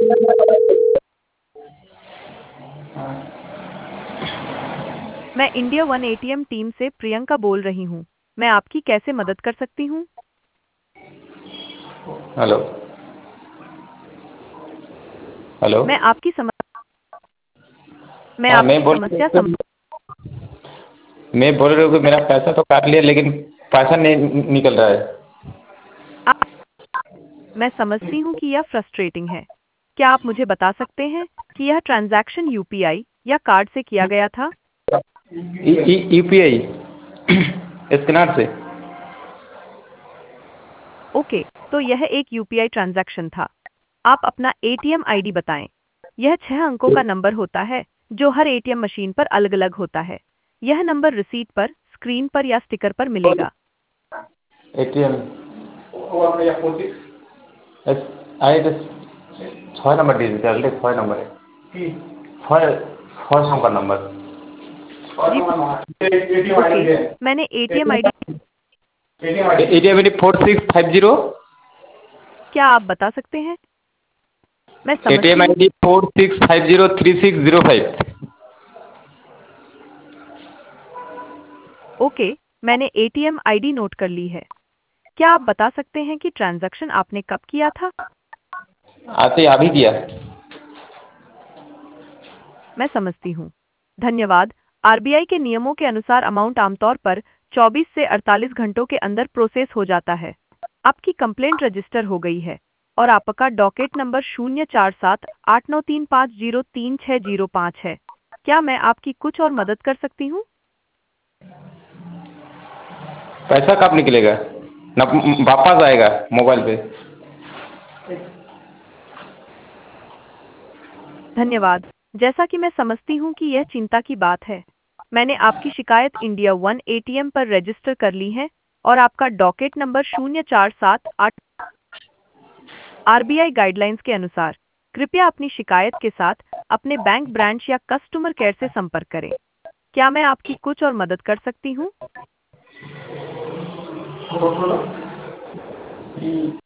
मैं India one ATM team से प्रियंका बोल रही हूँ। मैं आपकी कैसे मदद कर सकती हूँ? हेलो। हेलो। मैं आपकी सम मैं हाँ, आपकी समस्या सम मैं बोल रहा हूँ कि मैं मेरा पैसा तो काट लिया, लेकिन पैसा नहीं निकल रहा है। आ- मैं समझती हूँ कि यह फ्रस्ट्रेटिंग है। क्या आप मुझे बता सकते हैं कि यह ट्रांजैक्शन यूपीआई या कार्ड से किया गया था? यूपीआई स्कैनर से। ओके, तो यह एक यूपीआई ट्रांजैक्शन था। आप अपना एटीएम आईडी बताएं। यह 6 अंकों का नंबर होता है जो हर एटीएम मशीन पर अलग-अलग होता है। यह नंबर रिसीट पर, स्क्रीन पर या स्टिकर पर मिलेगा। ATM I 6 number digital 6 number है। 6 नंबर। जी, ओके। मैंने ATM ID ATM I D 4650। क्या आप बता सकते हैं? मैं एटीएम समझती हूँ। I D 46503605। ओके, मैंने एटीएम आईडी नोट कर ली है। क्या आप बता सकते हैं कि ट्रांजैक्शन आपने कब किया था? आते अभी किया। मैं समझती हूँ। धन्यवाद। आरबीआई के नियमों के अनुसार अमाउंट आमतौर पर 24 से 48 घंटों के अंदर प्रोसेस हो जाता है। आपकी कंप्लेंट रजिस्टर हो गई है और आपका डॉकेट नंबर 04789350365 है। क्या मैं आपकी कुछ और मदद कर सकती हूँ? पैसा कब निकलेगा? ना वापस आएगा मोबाइल पे? धन्यवाद। जैसा कि मैं समझती हूँ कि यह चिंता की बात है, मैंने आपकी शिकायत इंडिया वन एटीएम पर रजिस्टर कर ली है और आपका डॉकेट नंबर 0478। आरबीआई गाइडलाइंस के अनुसार कृपया अपनी शिकायत के साथ अपने बैंक ब्रांच या कस्टमर केयर से संपर्क करें। क्या मैं आपकी कुछ और मदद कर सकती हूँ?